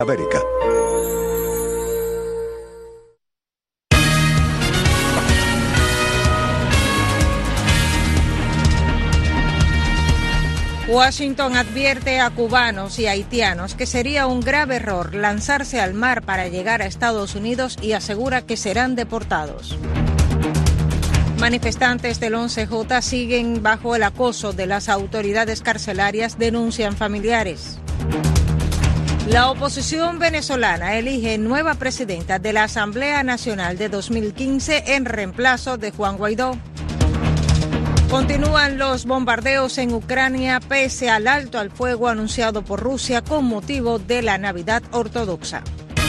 América. Washington advierte a cubanos y haitianos que sería un grave error lanzarse al mar para llegar a Estados Unidos y asegura que serán deportados. Manifestantes del 11J siguen bajo el acoso de las autoridades carcelarias, denuncian familiares. La oposición venezolana elige nueva presidenta de la Asamblea Nacional de 2015 en reemplazo de Juan Guaidó. Continúan los bombardeos en Ucrania pese al alto al fuego anunciado por Rusia con motivo de la Navidad ortodoxa.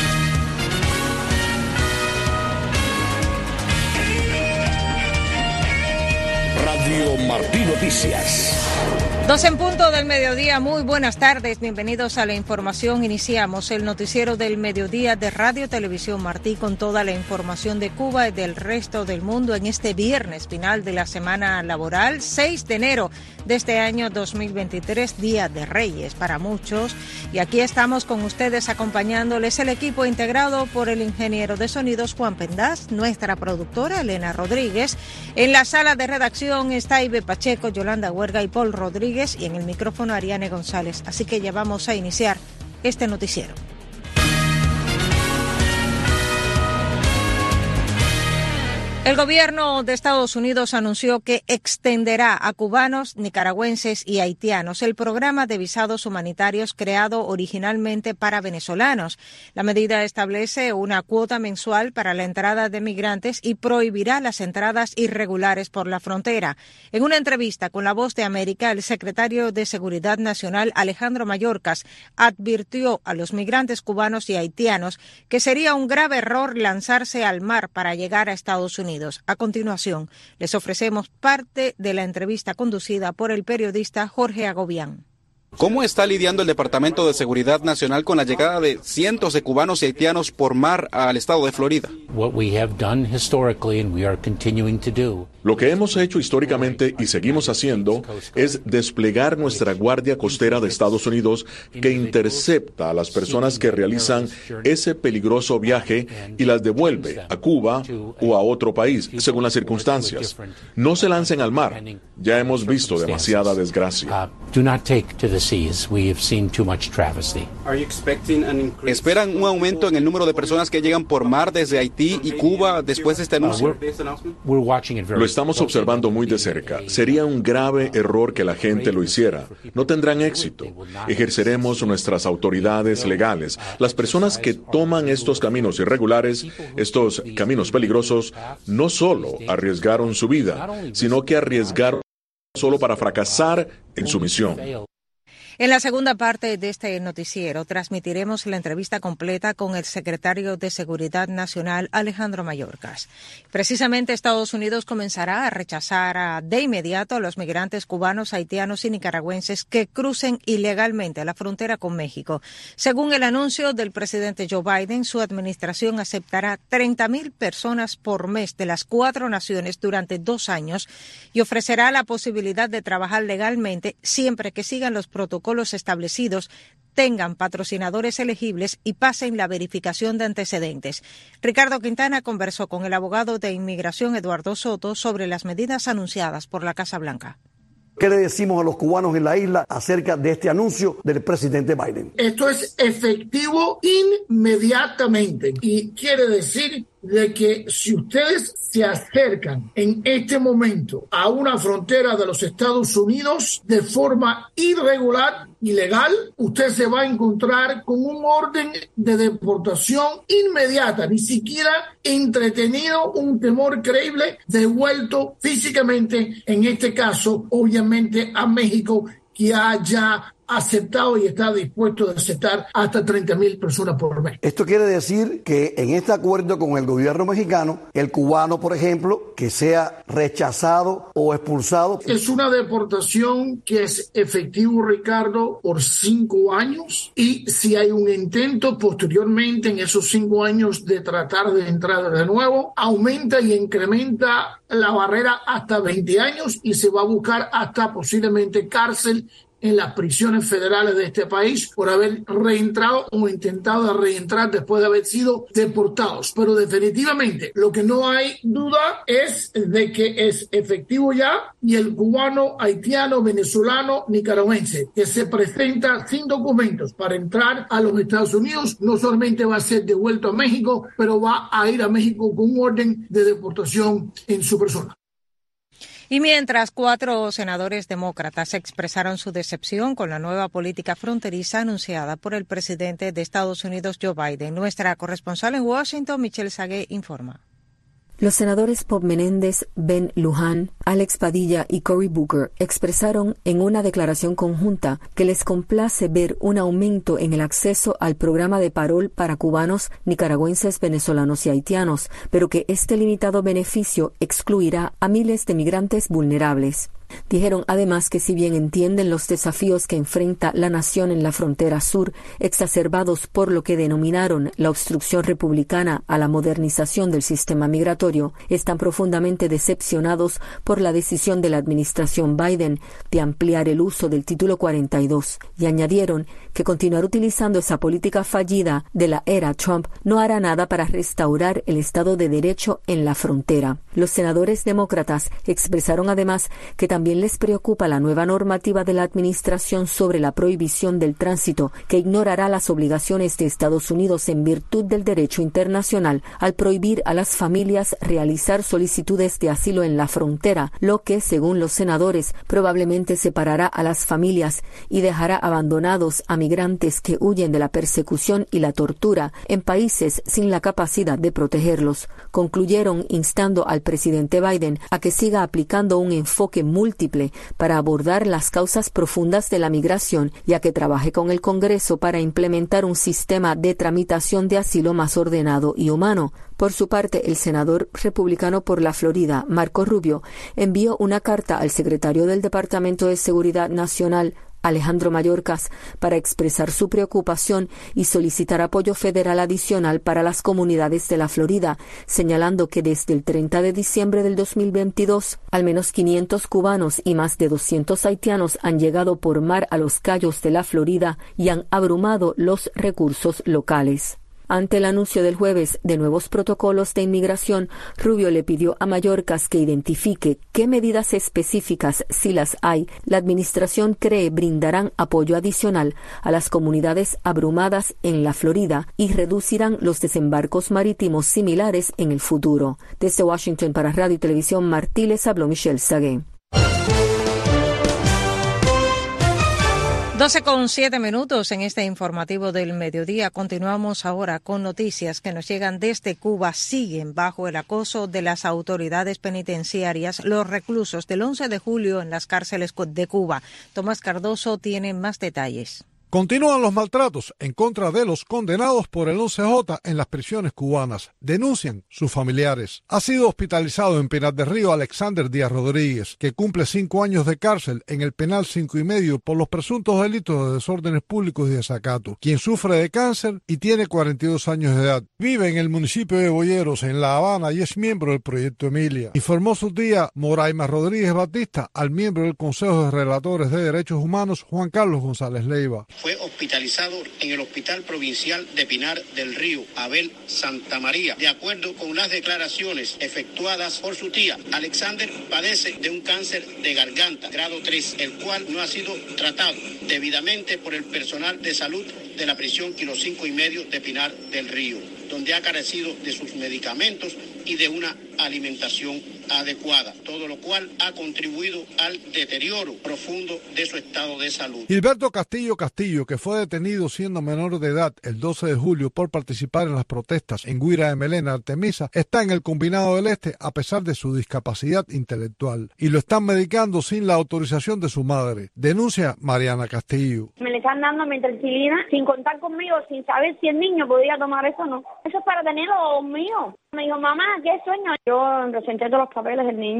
Radio Martí Noticias. 12:00 p.m, muy buenas tardes, bienvenidos a la información. Iniciamos el noticiero del mediodía de Radio Televisión Martí con toda la información de Cuba y del resto del mundo en este viernes final de la semana laboral, 6 de enero de este año 2023, Día de Reyes para muchos. Y aquí estamos con ustedes acompañándoles el equipo integrado por el ingeniero de sonidos Juan Pendaz, nuestra productora Elena Rodríguez. En la sala de redacción está Ibe Pacheco, Yolanda Huerga y Paul Rodríguez, y en el micrófono Ariane González. Así que ya vamos a iniciar este noticiero. El gobierno de Estados Unidos anunció que extenderá a cubanos, nicaragüenses y haitianos el programa de visados humanitarios creado originalmente para venezolanos. La medida establece una cuota mensual para la entrada de migrantes y prohibirá las entradas irregulares por la frontera. En una entrevista con La Voz de América, el secretario de Seguridad Nacional, Alejandro Mayorkas, advirtió a los migrantes cubanos y haitianos que sería un grave error lanzarse al mar para llegar a Estados Unidos. A continuación, les ofrecemos parte de la entrevista conducida por el periodista Jorge Agobián. ¿Cómo está lidiando el Departamento de Seguridad Nacional con la llegada de cientos de cubanos y haitianos por mar al estado de Florida? Lo que hemos hecho históricamente y seguimos haciendo es desplegar nuestra Guardia Costera de Estados Unidos que intercepta a las personas que realizan ese peligroso viaje y las devuelve a Cuba o a otro país, según las circunstancias. No se lancen al mar. Ya hemos visto demasiada desgracia. ¿Esperan un aumento en el número de personas que llegan por mar desde Haití y Cuba después de este anuncio? Lo estamos observando muy de cerca. Sería un grave error que la gente lo hiciera. No tendrán éxito. Ejerceremos nuestras autoridades legales. Las personas que toman estos caminos irregulares, estos caminos peligrosos, no solo arriesgaron su vida, sino que arriesgaron solo para fracasar en su misión. En la segunda parte de este noticiero transmitiremos la entrevista completa con el secretario de Seguridad Nacional, Alejandro Mayorkas. Precisamente Estados Unidos comenzará a rechazar de inmediato a los migrantes cubanos, haitianos y nicaragüenses que crucen ilegalmente la frontera con México. Según el anuncio del presidente Joe Biden, su administración aceptará 30,000 personas por mes de las 4 naciones durante 2 años y ofrecerá la posibilidad de trabajar legalmente siempre que sigan los protocolos establecidos, tengan patrocinadores elegibles y pasen la verificación de antecedentes. Ricardo Quintana conversó con el abogado de inmigración Eduardo Soto sobre las medidas anunciadas por la Casa Blanca. ¿Qué le decimos a los cubanos en la isla acerca de este anuncio del presidente Biden? Esto es efectivo inmediatamente y quiere decir de que si ustedes se acercan en este momento a una frontera de los Estados Unidos de forma irregular, ilegal, usted se va a encontrar con un orden de deportación inmediata, ni siquiera entretenido, un temor creíble, devuelto físicamente, en este caso, obviamente, a México, que haya aceptado y está dispuesto a aceptar hasta 30,000 personas por mes. Esto quiere decir que en este acuerdo con el gobierno mexicano, el cubano, por ejemplo, que sea rechazado o expulsado. Es una deportación que es efectivo, Ricardo, por 5 años, y si hay un intento posteriormente en esos 5 años de tratar de entrar de nuevo, aumenta y incrementa la barrera hasta 20 años y se va a buscar hasta posiblemente cárcel en las prisiones federales de este país por haber reentrado o intentado reentrar después de haber sido deportados. Pero definitivamente lo que no hay duda es de que es efectivo ya, y el cubano, haitiano, venezolano, nicaragüense que se presenta sin documentos para entrar a los Estados Unidos no solamente va a ser devuelto a México, pero va a ir a México con un orden de deportación en su persona. Y mientras 4 senadores demócratas expresaron su decepción con la nueva política fronteriza anunciada por el presidente de Estados Unidos, Joe Biden, nuestra corresponsal en Washington, Michelle Sagué, informa. Los senadores Bob Menéndez, Ben Luján, Alex Padilla y Cory Booker expresaron en una declaración conjunta que les complace ver un aumento en el acceso al programa de parol para cubanos, nicaragüenses, venezolanos y haitianos, pero que este limitado beneficio excluirá a miles de migrantes vulnerables. Dijeron además que si bien entienden los desafíos que enfrenta la nación en la frontera sur, exacerbados por lo que denominaron la obstrucción republicana a la modernización del sistema migratorio, están profundamente decepcionados por la decisión de la administración Biden de ampliar el uso del Título 42, y añadieron que continuar utilizando esa política fallida de la era Trump no hará nada para restaurar el Estado de Derecho en la frontera. Los senadores demócratas expresaron además que también les preocupa la nueva normativa de la administración sobre la prohibición del tránsito, que ignorará las obligaciones de Estados Unidos en virtud del derecho internacional al prohibir a las familias realizar solicitudes de asilo en la frontera, lo que, según los senadores, probablemente separará a las familias y dejará abandonados a migrantes que huyen de la persecución y la tortura en países sin la capacidad de protegerlos. Concluyeron instando al presidente Biden a que siga aplicando un enfoque múltiple para abordar las causas profundas de la migración y a que trabaje con el Congreso para implementar un sistema de tramitación de asilo más ordenado y humano. Por su parte, el senador republicano por la Florida, Marco Rubio, envió una carta al secretario del Departamento de Seguridad Nacional, Alejandro Mayorkas, para expresar su preocupación y solicitar apoyo federal adicional para las comunidades de la Florida, señalando que desde el 30 de diciembre del 2022, al menos 500 cubanos y más de 200 haitianos han llegado por mar a los cayos de la Florida y han abrumado los recursos locales. Ante el anuncio del jueves de nuevos protocolos de inmigración, Rubio le pidió a Mayorkas que identifique qué medidas específicas, si las hay, la administración cree brindarán apoyo adicional a las comunidades abrumadas en la Florida y reducirán los desembarcos marítimos similares en el futuro. Desde Washington para Radio y Televisión Martí les habló Michelle Sagué. 12:07 en este informativo del mediodía. Continuamos ahora con noticias que nos llegan desde Cuba. Siguen bajo el acoso de las autoridades penitenciarias los reclusos del 11 de julio en las cárceles de Cuba. Tomás Cardoso tiene más detalles. Continúan los maltratos en contra de los condenados por el 11J en las prisiones cubanas, denuncian sus familiares. Ha sido hospitalizado en Pinar del Río Alexander Díaz Rodríguez, que cumple 5 años de cárcel en el penal 5 y medio por los presuntos delitos de desórdenes públicos y desacato, quien sufre de cáncer y tiene 42 años de edad. Vive en el municipio de Boyeros, en La Habana, y es miembro del Proyecto Emilia. Informó su tía Moraima Rodríguez Batista al miembro del Consejo de Relatores de Derechos Humanos, Juan Carlos González Leiva. Fue hospitalizado en el Hospital Provincial de Pinar del Río, Abel Santa María. De acuerdo con las declaraciones efectuadas por su tía, Alexander padece de un cáncer de garganta, grado 3, el cual no ha sido tratado debidamente por el personal de salud de la prisión Kilo 5 y medio de Pinar del Río, donde ha carecido de sus medicamentos y de una alimentación adecuada, todo lo cual ha contribuido al deterioro profundo de su estado de salud. Gilberto Castillo, que fue detenido siendo menor de edad el 12 de julio por participar en las protestas en Guira de Melena, Artemisa, está en el Combinado del Este a pesar de su discapacidad intelectual y lo están medicando sin la autorización de su madre. Denuncia Mariana Castillo. Me le están dando metricilina sin contar conmigo, sin saber si el niño podía tomar eso o no. Eso es para tenerlo mío. Me dijo, mamá, ¿qué sueño? Yo presenté todos los papeles del niño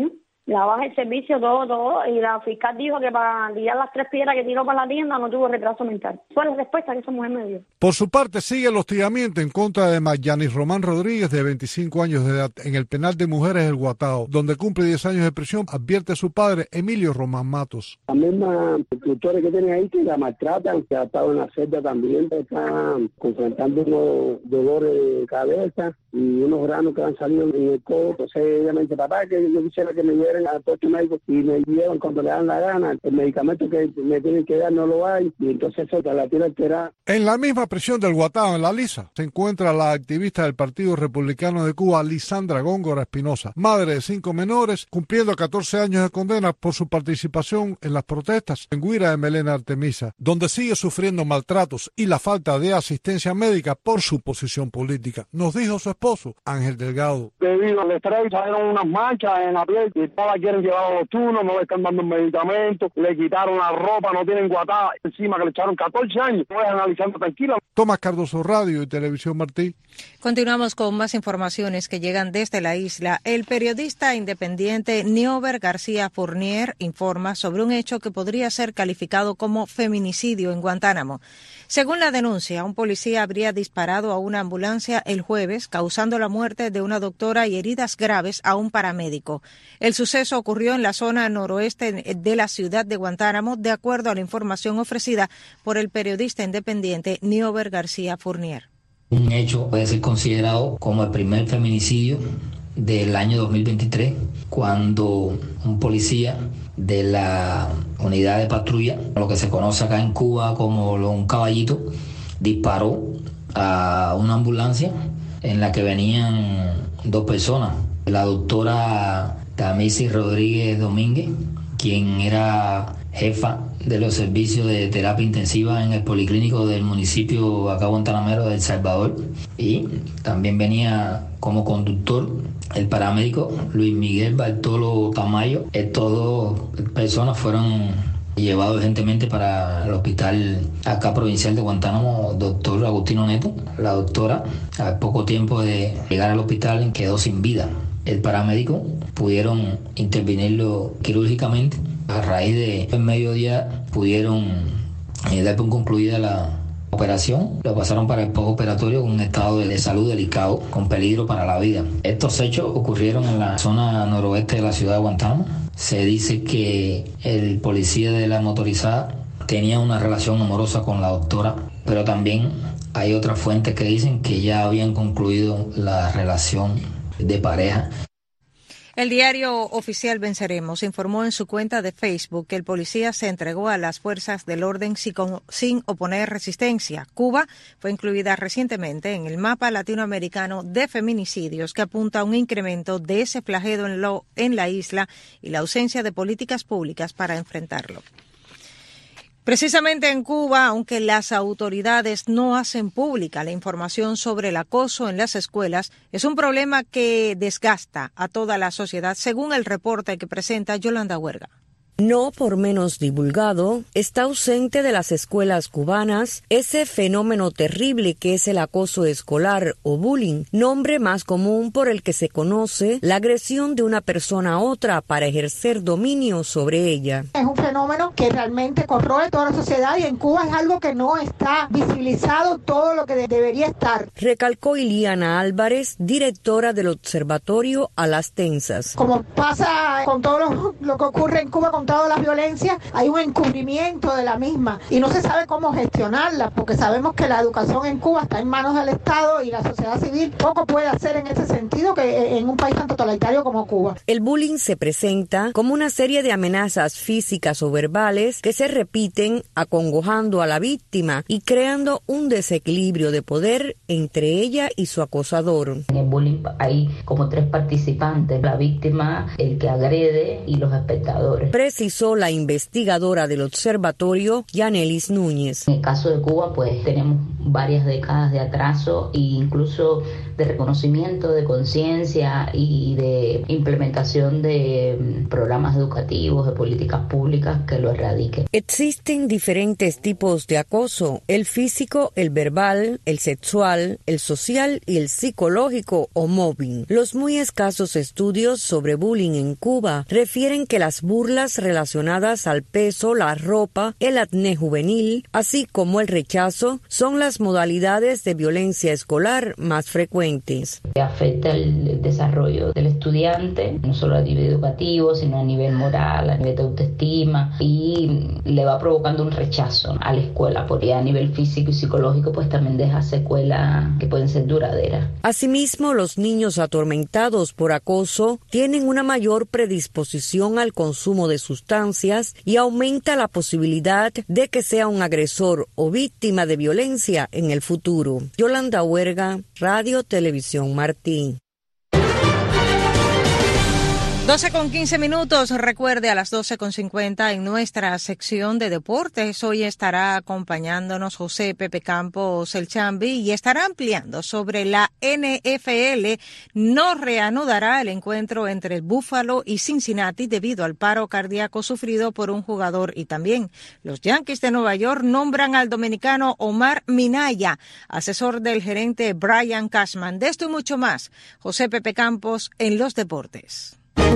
La baja el servicio, todo, y la fiscal dijo que para tirar las 3 piedras que tiró para la tienda no tuvo retraso mental. Fue la respuesta que esa mujer me dio. Por su parte, sigue el hostigamiento en contra de Mayaniz Román Rodríguez, de 25 años de edad, en el penal de mujeres El Guatao, donde cumple 10 años de prisión, advierte su padre, Emilio Román Matos. La misma instructores que tiene ahí que la maltratan, que ha estado en la celda también, está confrontando unos dolores de cabeza y unos granos que han salido en el codo. Entonces ella me dice, papá, que yo quisiera que me lleven al puesto médico, y me llevan cuando le dan la gana. El medicamento que me tienen que dar no lo hay, y entonces eso la tiene alterada. En la misma prisión del Guatao, en La Lisa, se encuentra la activista del Partido Republicano de Cuba, Lisandra Góngora Espinosa, madre de 5 menores, cumpliendo 14 años de condena por su participación en las protestas en Guira de Melena Artemisa, donde sigue sufriendo maltratos y la falta de asistencia médica por su posición política. Nos dijo su esposo, Ángel Delgado. Debido al estrés, salieron unas manchas en la piel y todas quieren llevar a los turnos, no le están dando medicamentos, le quitaron la ropa, no tienen guatada encima, que le echaron 14 años. Voy analizando tranquila. Tomás Cardoso, Radio y Televisión Martí. Continuamos con más informaciones que llegan desde la isla. El periodista independiente Niober García Fournier informa sobre un hecho que podría ser calificado como feminicidio en Guantánamo. Según la denuncia, un policía habría disparado a una ambulancia el jueves, causando la muerte de una doctora y heridas graves a un paramédico. El suceso ocurrió en la zona noroeste de la ciudad de Guantánamo, de acuerdo a la información ofrecida por el periodista independiente Niober García Fournier. Un hecho puede ser considerado como el primer feminicidio del año 2023, cuando un policía de la unidad de patrulla, lo que se conoce acá en Cuba como un caballito, disparó a una ambulancia en la que venían 2 personas. La doctora Tamisis Rodríguez Domínguez, quien era jefa de los servicios de terapia intensiva en el policlínico del municipio acá guantanamero de El Salvador, y también venía como conductor el paramédico Luis Miguel Bartolo Tamayo. Estas 2 personas fueron llevados urgentemente para el hospital acá provincial de Guantánamo, doctor Agustino Neto. La doctora, a poco tiempo de llegar al hospital, quedó sin vida. El paramédico pudieron intervenirlo quirúrgicamente. A raíz del mediodía pudieron dar por concluida la operación. Lo pasaron para el postoperatorio con un estado de salud delicado, con peligro para la vida. Estos hechos ocurrieron en la zona noroeste de la ciudad de Guantánamo. Se dice que el policía de la motorizada tenía una relación amorosa con la doctora, pero también hay otras fuentes que dicen que ya habían concluido la relación de pareja. El diario oficial Venceremos informó en su cuenta de Facebook que el policía se entregó a las fuerzas del orden sin oponer resistencia. Cuba fue incluida recientemente en el mapa latinoamericano de feminicidios, que apunta a un incremento de ese flagelo en la isla y la ausencia de políticas públicas para enfrentarlo. Precisamente en Cuba, aunque las autoridades no hacen pública la información sobre el acoso en las escuelas, es un problema que desgasta a toda la sociedad, según el reporte que presenta Yolanda Huerga. No por menos divulgado, está ausente de las escuelas cubanas ese fenómeno terrible que es el acoso escolar o bullying, nombre más común por el que se conoce la agresión de una persona a otra para ejercer dominio sobre ella. Es un fenómeno que realmente corroe toda la sociedad y en Cuba es algo que no está visibilizado todo lo que debería estar. Recalcó Iliana Álvarez, directora del Observatorio a las Tensas. Como pasa con todo lo que ocurre en Cuba, con todas las violencias, hay un encubrimiento de la misma y no se sabe cómo gestionarla, porque sabemos que la educación en Cuba está en manos del Estado y la sociedad civil poco puede hacer en ese sentido que en un país tan totalitario como Cuba. El bullying se presenta como una serie de amenazas físicas o verbales que se repiten acongojando a la víctima y creando un desequilibrio de poder entre ella y su acosador. En el bullying hay como 3 participantes, la víctima, el que agrede y los espectadores. precisó la investigadora del observatorio, Yanelis Núñez. En el caso de Cuba, pues tenemos varias décadas de atraso e incluso de reconocimiento de conciencia y de implementación de programas educativos, de políticas públicas que lo erradiquen. Existen diferentes tipos de acoso: el físico, el verbal, el sexual, el social y el psicológico o mobbing. Los muy escasos estudios sobre bullying en Cuba refieren que las burlas relacionadas al peso, la ropa, el acné juvenil, así como el rechazo, son las modalidades de violencia escolar más frecuentes. Afecta el desarrollo del estudiante, no solo a nivel educativo, sino a nivel moral, a nivel de autoestima, y le va provocando un rechazo a la escuela, porque a nivel físico y psicológico pues también deja secuelas que pueden ser duraderas. Asimismo, los niños atormentados por acoso tienen una mayor predisposición al consumo de sustancias y aumenta la posibilidad de que sea un agresor o víctima de violencia en el futuro. Yolanda Huerga, Radio Televisión Martí. 12:15. Recuerde, a las 12:50 en nuestra sección de deportes. Hoy estará acompañándonos José Pepe Campos, el Chambi, y estará ampliando sobre la NFL. No reanudará el encuentro entre el Buffalo y Cincinnati debido al paro cardíaco sufrido por un jugador, y también los Yankees de Nueva York nombran al dominicano Omar Minaya, asesor del gerente Brian Cashman. De esto y mucho más, José Pepe Campos en los deportes.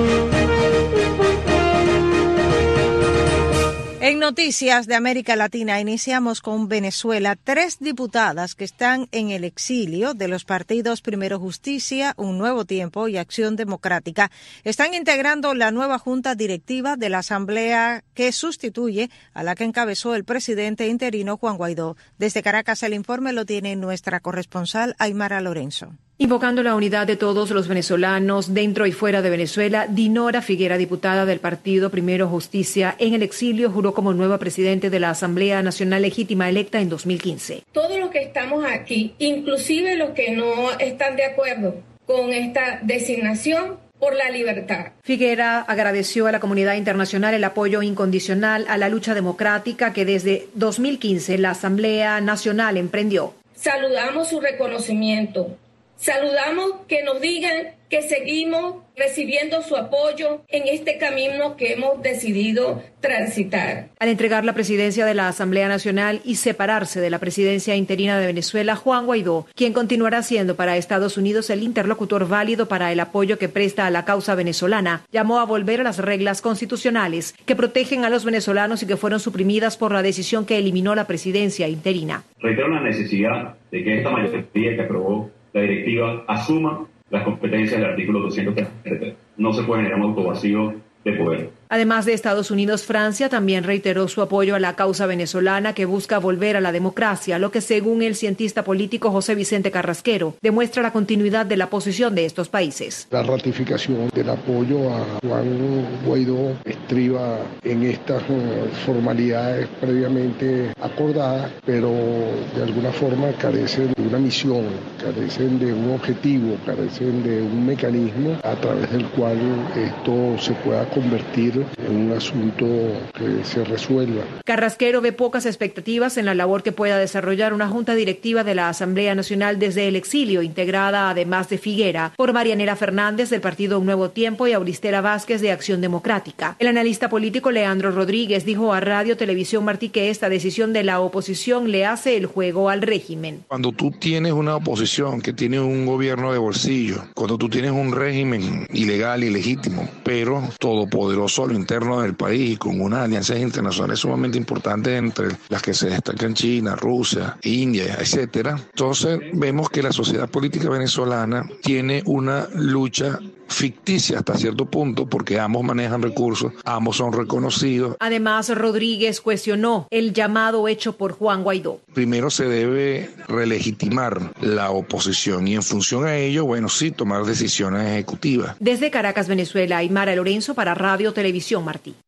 En noticias de América Latina, iniciamos con Venezuela. 3 diputadas que están en el exilio de los partidos Primero Justicia, Un Nuevo Tiempo y Acción Democrática están integrando la nueva junta directiva de la Asamblea que sustituye a la que encabezó el presidente interino Juan Guaidó. Desde Caracas el informe lo tiene nuestra corresponsal Aymara Lorenzo. Invocando la unidad de todos los venezolanos dentro y fuera de Venezuela, Dinora Figuera, diputada del partido Primero Justicia en el exilio, juró como nueva presidente de la Asamblea Nacional Legítima electa en 2015. Todos los que estamos aquí, inclusive los que no están de acuerdo con esta designación, por la libertad. Figuera agradeció a la comunidad internacional el apoyo incondicional a la lucha democrática que desde 2015 la Asamblea Nacional emprendió. Saludamos su reconocimiento. Saludamos que nos digan que seguimos recibiendo su apoyo en este camino que hemos decidido transitar. Al entregar la presidencia de la Asamblea Nacional y separarse de la presidencia interina de Venezuela, Juan Guaidó, quien continuará siendo para Estados Unidos el interlocutor válido para el apoyo que presta a la causa venezolana, llamó a volver a las reglas constitucionales que protegen a los venezolanos y que fueron suprimidas por la decisión que eliminó la presidencia interina. Reitero la necesidad de que esta mayoría que aprobó la directiva asuma las competencias del artículo 233. No se puede generar un autovacío de poder. Además de Estados Unidos, Francia también reiteró su apoyo a la causa venezolana que busca volver a la democracia, lo que según el cientista político José Vicente Carrasquero demuestra la continuidad de la posición de estos países. La ratificación del apoyo a Juan Guaidó estriba en estas formalidades previamente acordadas, pero de alguna forma carecen de una misión, carecen de un objetivo, carecen de un mecanismo a través del cual esto se pueda convertir en un asunto que se resuelva. Carrasquero ve pocas expectativas en la labor que pueda desarrollar una junta directiva de la Asamblea Nacional desde el exilio, integrada además de Figuera por Marianela Fernández del partido Un Nuevo Tiempo y Auristela Vázquez de Acción Democrática. El analista político Leandro Rodríguez dijo a Radio Televisión Martí que esta decisión de la oposición le hace el juego al régimen. Cuando tú tienes una oposición que tiene un gobierno de bolsillo, cuando tú tienes un régimen ilegal y ilegítimo, pero todopoderoso a lo interno del país y con unas alianzas internacionales sumamente importantes entre las que se destacan China, Rusia, India, etcétera. Entonces vemos que la sociedad política venezolana tiene una lucha ficticia hasta cierto punto porque ambos manejan recursos, ambos son reconocidos. Además, Rodríguez cuestionó el llamado hecho por Juan Guaidó. Primero se debe relegitimar la oposición y en función a ello, bueno, sí, tomar decisiones ejecutivas. Desde Caracas, Venezuela, Aymara Lorenzo para Radio Televisión Martí.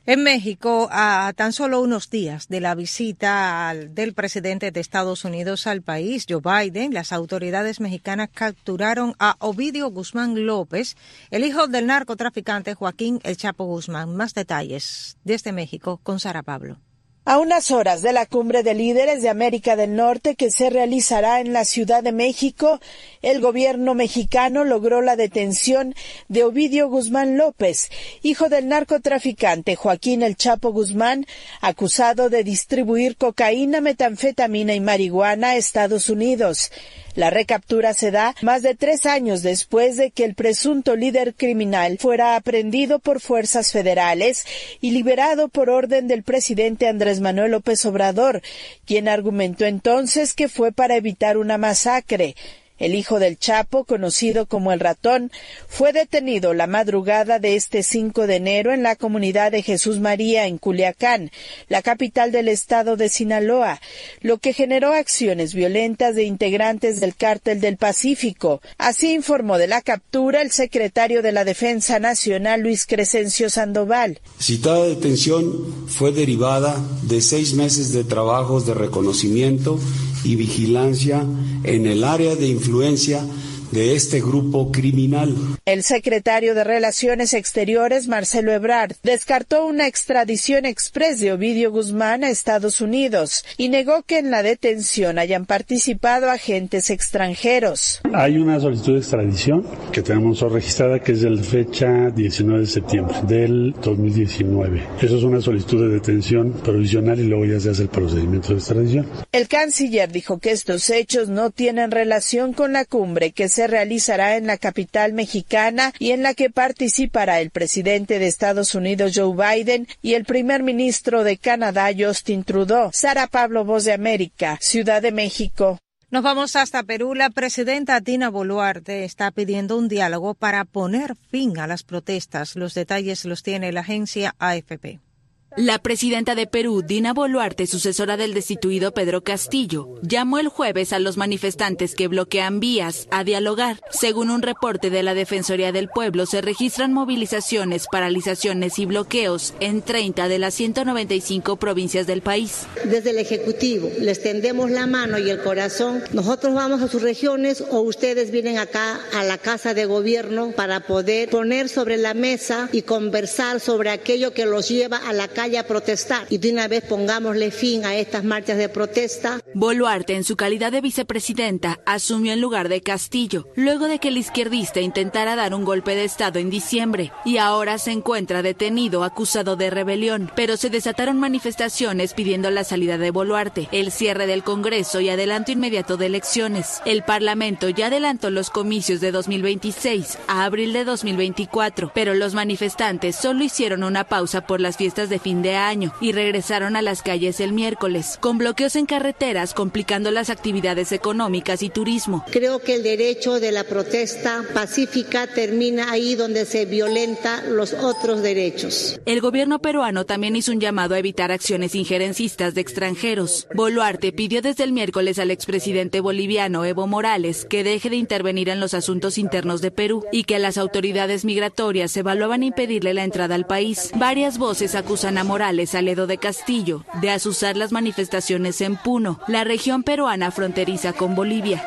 En México, a tan solo unos días de la visita del presidente de Estados Unidos al país, Joe Biden, las autoridades mexicanas capturaron a Ovidio Guzmán López, el hijo del narcotraficante Joaquín El Chapo Guzmán. Más detalles desde México con Sara Pablo. A unas horas de la cumbre de líderes de América del Norte que se realizará en la Ciudad de México, el gobierno mexicano logró la detención de Ovidio Guzmán López, hijo del narcotraficante Joaquín El Chapo Guzmán, acusado de distribuir cocaína, metanfetamina y marihuana a Estados Unidos. La recaptura se da más de 3 años después de que el presunto líder criminal fuera aprehendido por fuerzas federales y liberado por orden del presidente Andrés Manuel López Obrador, quien argumentó entonces que fue para evitar una masacre. El hijo del Chapo, conocido como El Ratón, fue detenido la madrugada de este 5 de enero en la comunidad de Jesús María, en Culiacán, la capital del estado de Sinaloa, lo que generó acciones violentas de integrantes del Cártel del Pacífico. Así informó de la captura el secretario de la Defensa Nacional, Luis Crescencio Sandoval. Citada detención fue derivada de 6 meses de trabajos de reconocimiento y vigilancia en el área de influencia de este grupo criminal. El secretario de Relaciones Exteriores, Marcelo Ebrard, descartó una extradición exprés de Ovidio Guzmán a Estados Unidos y negó que en la detención hayan participado agentes extranjeros. Hay una solicitud de extradición que tenemos registrada que es de la fecha 19 de septiembre del 2019. Eso es una solicitud de detención provisional y luego ya se hace el procedimiento de extradición. El canciller dijo que estos hechos no tienen relación con la cumbre que se realizará en la capital mexicana y en la que participará el presidente de Estados Unidos, Joe Biden, y el primer ministro de Canadá, Justin Trudeau. Sara Pablo, Voz de América, Ciudad de México. Nos vamos hasta Perú. La presidenta Dina Boluarte está pidiendo un diálogo para poner fin a las protestas. Los detalles los tiene la agencia AFP. La presidenta de Perú, Dina Boluarte, sucesora del destituido Pedro Castillo, llamó el jueves a los manifestantes que bloquean vías a dialogar. Según un reporte de la Defensoría del Pueblo, se registran movilizaciones, paralizaciones y bloqueos en 30 de las 195 provincias del país. Desde el Ejecutivo les tendemos la mano y el corazón. Nosotros vamos a sus regiones o ustedes vienen acá a la Casa de Gobierno para poder poner sobre la mesa y conversar sobre aquello que los lleva a la calle a protestar, y de una vez pongámosle fin a estas marchas de protesta. Boluarte, en su calidad de vicepresidenta, asumió en lugar de Castillo, luego de que el izquierdista intentara dar un golpe de Estado en diciembre, y ahora se encuentra detenido acusado de rebelión, pero se desataron manifestaciones pidiendo la salida de Boluarte, el cierre del Congreso y adelanto inmediato de elecciones. El Parlamento ya adelantó los comicios de 2026 a abril de 2024, pero los manifestantes solo hicieron una pausa por las fiestas de fin de año y regresaron a las calles el miércoles, con bloqueos en carreteras complicando las actividades económicas y turismo. Creo que el derecho de la protesta pacífica termina ahí donde se violenta los otros derechos. El gobierno peruano también hizo un llamado a evitar acciones injerencistas de extranjeros. Boluarte pidió desde el miércoles al expresidente boliviano Evo Morales que deje de intervenir en los asuntos internos de Perú y que las autoridades migratorias evaluaban impedirle la entrada al país. Varias voces acusan a Morales, a Ledo de Castillo, de azuzar las manifestaciones en Puno, la región peruana fronteriza con Bolivia.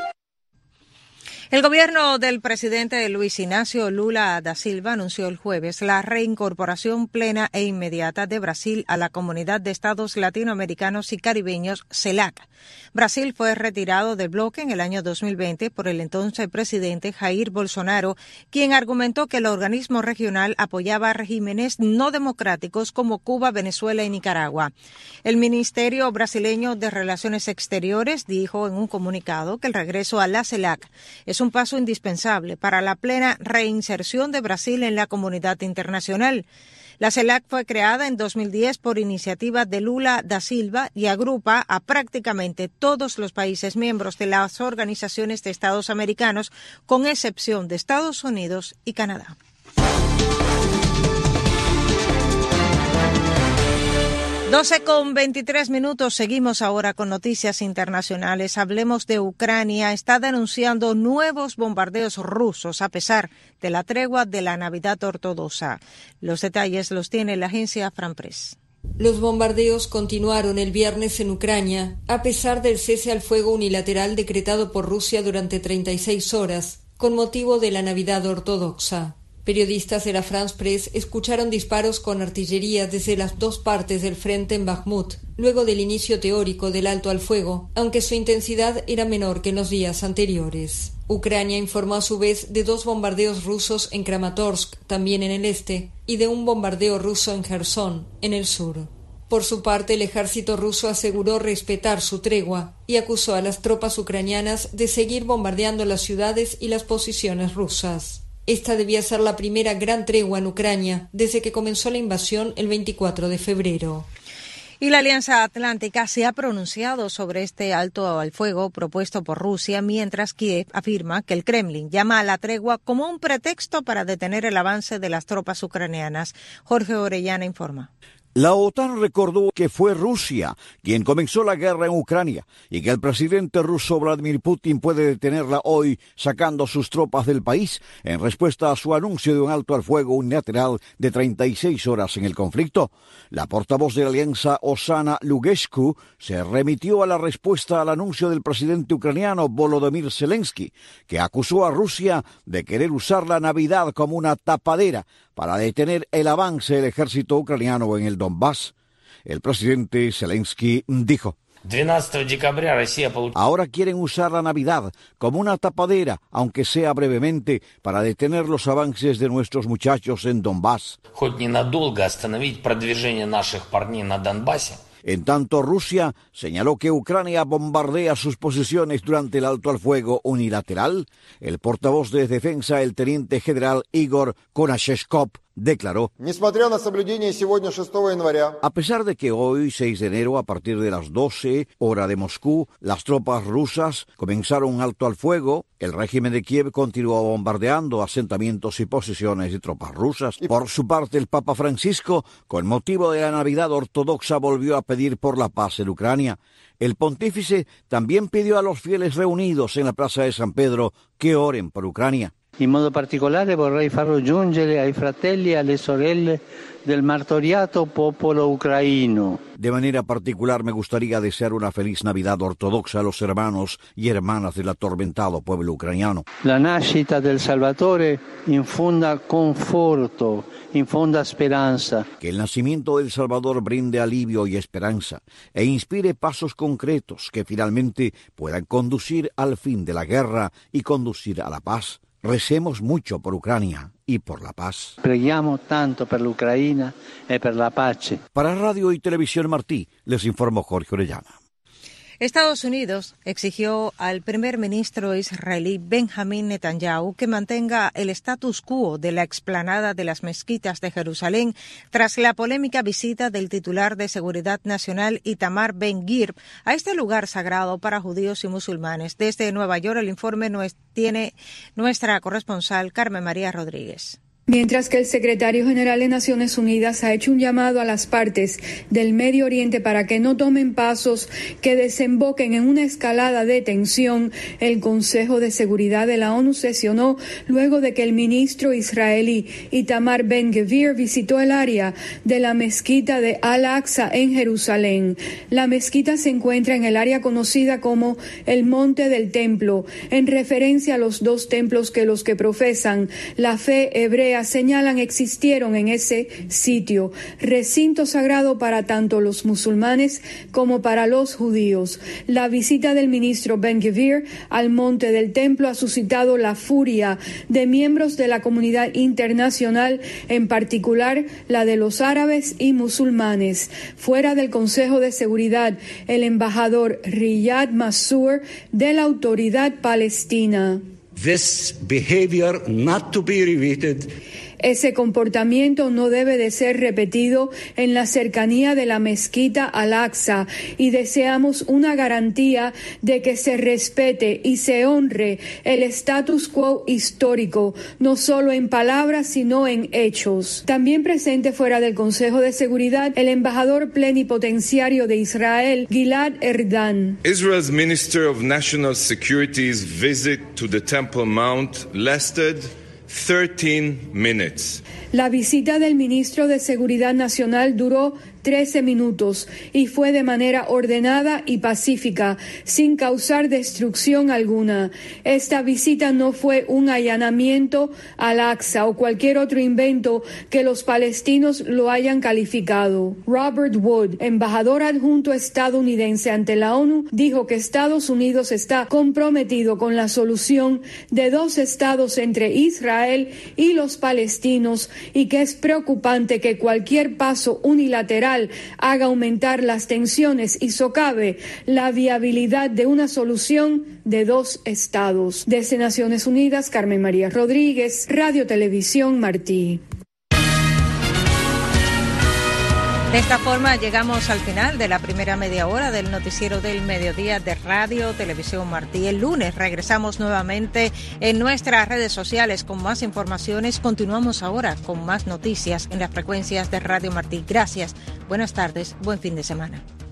El gobierno del presidente Luis Ignacio Lula da Silva anunció el jueves la reincorporación plena e inmediata de Brasil a la Comunidad de Estados Latinoamericanos y Caribeños, CELAC. Brasil fue retirado del bloque en el año 2020 por el entonces presidente Jair Bolsonaro, quien argumentó que el organismo regional apoyaba a regímenes no democráticos como Cuba, Venezuela y Nicaragua. El Ministerio brasileño de Relaciones Exteriores dijo en un comunicado que el regreso a la CELAC es un paso indispensable para la plena reinserción de Brasil en la comunidad internacional. La CELAC fue creada en 2010 por iniciativa de Lula da Silva y agrupa a prácticamente todos los países miembros de las organizaciones de Estados americanos, con excepción de Estados Unidos y Canadá. 12:23. Seguimos ahora con noticias internacionales. Hablemos de Ucrania. Está denunciando nuevos bombardeos rusos a pesar de la tregua de la Navidad ortodoxa. Los detalles los tiene la agencia France Press. Los bombardeos continuaron el viernes en Ucrania, a pesar del cese al fuego unilateral decretado por Rusia durante 36 horas, con motivo de la Navidad ortodoxa. Periodistas de la France Press escucharon disparos con artillería desde las dos partes del frente en Bakhmut, luego del inicio teórico del alto al fuego, aunque su intensidad era menor que en los días anteriores. Ucrania informó a su vez de 2 bombardeos rusos en Kramatorsk, también en el este, y de un bombardeo ruso en Jersón, en el sur. Por su parte, el ejército ruso aseguró respetar su tregua y acusó a las tropas ucranianas de seguir bombardeando las ciudades y las posiciones rusas. Esta debía ser la primera gran tregua en Ucrania desde que comenzó la invasión el 24 de febrero. Y la Alianza Atlántica se ha pronunciado sobre este alto al fuego propuesto por Rusia, mientras Kiev afirma que el Kremlin llama a la tregua como un pretexto para detener el avance de las tropas ucranianas. Jorge Orellana informa. La OTAN recordó que fue Rusia quien comenzó la guerra en Ucrania y que el presidente ruso Vladimir Putin puede detenerla hoy sacando sus tropas del país en respuesta a su anuncio de un alto al fuego unilateral de 36 horas en el conflicto. La portavoz de la alianza Oksana Lugescu se remitió a la respuesta al anuncio del presidente ucraniano Volodymyr Zelensky, que acusó a Rusia de querer usar la Navidad como una tapadera para detener el avance del ejército ucraniano en el Donbass. El presidente Zelensky dijo: ahora quieren usar la Navidad como una tapadera, aunque sea brevemente, para detener los avances de nuestros muchachos en Donbass. En tanto, Rusia señaló que Ucrania bombardea sus posiciones durante el alto al fuego unilateral. El portavoz de defensa, el teniente general Igor Konashevkov, declaró: a pesar de que hoy, 6 de enero, a partir de las 12, hora de Moscú, las tropas rusas comenzaron un alto al fuego, el régimen de Kiev continuó bombardeando asentamientos y posiciones de tropas rusas. Por su parte, el Papa Francisco, con motivo de la Navidad ortodoxa, volvió a pedir por la paz en Ucrania. El pontífice también pidió a los fieles reunidos en la Plaza de San Pedro que oren por Ucrania. In modo particolare vorrei farlo giungere ai fratelli e alle sorelle del martoriato popolo ucraino. De manera particular me gustaría desear una feliz Navidad ortodoxa a los hermanos y hermanas del atormentado pueblo ucraniano. La nascita del Salvatore infonda conforto, infonda speranza. Que el nacimiento del Salvador brinde alivio y esperanza e inspire pasos concretos que finalmente puedan conducir al fin de la guerra y conducir a la paz. Recemos mucho por Ucrania y por la paz. Preghiamo tanto per l'Ucraina e per la pace. Para Radio y Televisión Martí, les informó Jorge Orellana. Estados Unidos exigió al primer ministro israelí Benjamín Netanyahu que mantenga el status quo de la explanada de las mezquitas de Jerusalén tras la polémica visita del titular de Seguridad Nacional Itamar Ben-Gvir a este lugar sagrado para judíos y musulmanes. Desde Nueva York el informe tiene nuestra corresponsal Carmen María Rodríguez. Mientras que el secretario general de Naciones Unidas ha hecho un llamado a las partes del Medio Oriente para que no tomen pasos que desemboquen en una escalada de tensión, el Consejo de Seguridad de la ONU sesionó luego de que el ministro israelí Itamar Ben-Gvir visitó el área de la mezquita de Al-Aqsa en Jerusalén. La mezquita se encuentra en el área conocida como el Monte del Templo, en referencia a los 2 templos que los que profesan la fe hebrea señalan existieron en ese sitio, recinto sagrado para tanto los musulmanes como para los judíos. La visita del ministro Ben-Gvir al Monte del Templo ha suscitado la furia de miembros de la comunidad internacional, en particular la de los árabes y musulmanes. Fuera del Consejo de Seguridad, el embajador Riyad Mansour de la Autoridad Palestina. This behavior not to be repeated. Ese comportamiento no debe de ser repetido en la cercanía de la mezquita Al-Aqsa y deseamos una garantía de que se respete y se honre el status quo histórico, no solo en palabras sino en hechos. También presente fuera del Consejo de Seguridad el embajador plenipotenciario de Israel, Gilad Erdan. Israel's Minister of National Security's visit to the Temple Mount lasted 13 minutes. La visita del ministro de Seguridad Nacional duró 13 minutos y fue de manera ordenada y pacífica, sin causar destrucción alguna. Esta visita no fue un allanamiento al Aqsa o cualquier otro invento que los palestinos lo hayan calificado. Robert Wood, embajador adjunto estadounidense ante la ONU, dijo que Estados Unidos está comprometido con la solución de 2 estados entre Israel y los palestinos y que es preocupante que cualquier paso unilateral haga aumentar las tensiones y socave la viabilidad de una solución de 2 estados. Desde Naciones Unidas, Carmen María Rodríguez, Radio Televisión Martí. De esta forma llegamos al final de la primera media hora del noticiero del mediodía de Radio Televisión Martí. El lunes regresamos nuevamente en nuestras redes sociales con más informaciones. Continuamos ahora con más noticias en las frecuencias de Radio Martí. Gracias, buenas tardes, buen fin de semana.